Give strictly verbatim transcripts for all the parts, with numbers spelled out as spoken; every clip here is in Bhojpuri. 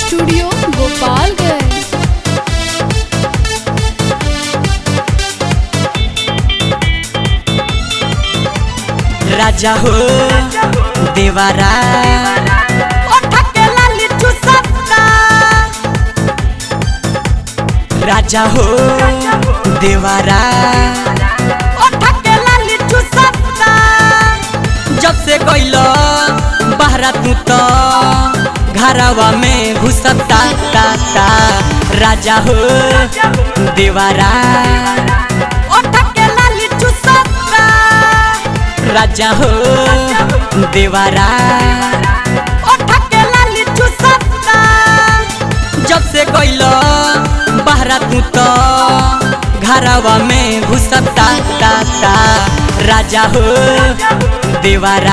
स्टूडियो गोपालगंज। राजा हो देवारा राजा हो देवारा जब से गइलो बहरा तू तो घरवा में घुसता ता ता। राजा हो देवारा राजा हो देवारा जब से गइलो बहरा तू तो घरवा में घुसता ता ता। राजा हो देवारा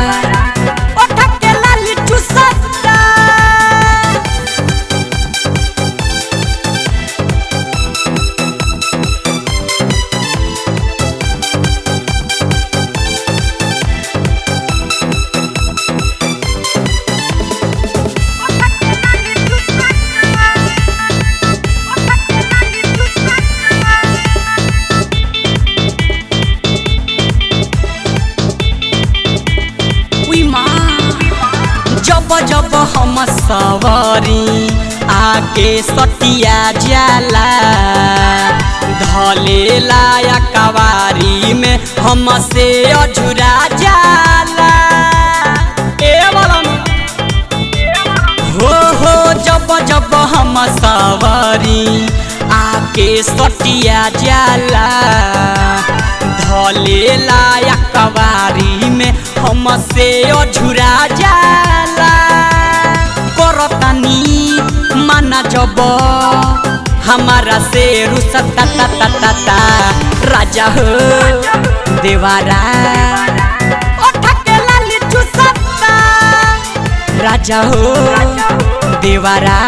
जब जब हम सवारी आके सटिया जाला धले लाया कवारी में हमसे अझुरा जाला। ए हो हो जब जब हम सवारी आके सटिया जाला धले लाया कवारी में हमसे अझुरा जाला। करतानी माना जब हमारा से रुसता ता ता ता ता। राजा हो देवारा राजा हो देवारा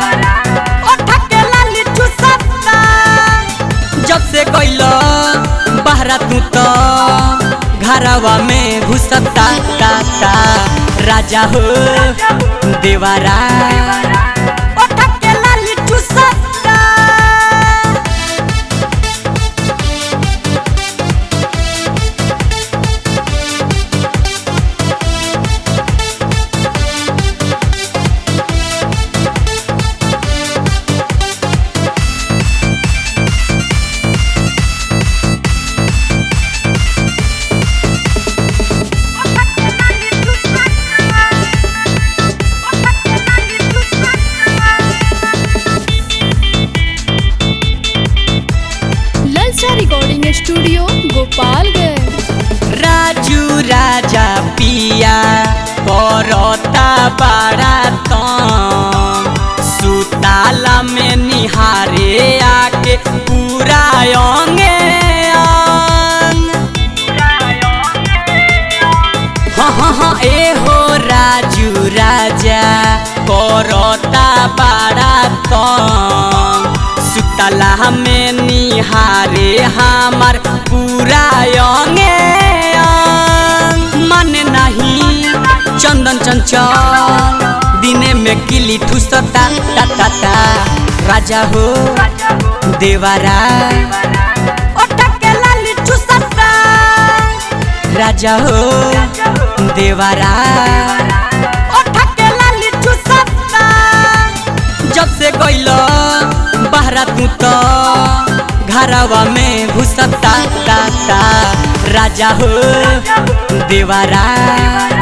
जब से गइलो बहरा तू तो घरवा में घुसता ता ता। राजा हो देवारा रिकॉर्डिंग स्टूडियो गोपालगंज। राजू राजा पिया करता बड़ा तंग सुताला में निहारे आके पूरा अंगे अंग। हाँ हाँ हाँ ए हो राजू राजा करता बड़ा तंग सुतला में निहारे हमार पूरा अंगे अंग। मन नहीं चंदन चंचल दिने में किली ठुसता ता ता ता। राजा हो देवारा राजा हो देवारा जब से गइलो बहरा तू तो घरवा में घुसता ता ता। राजा हो देवारा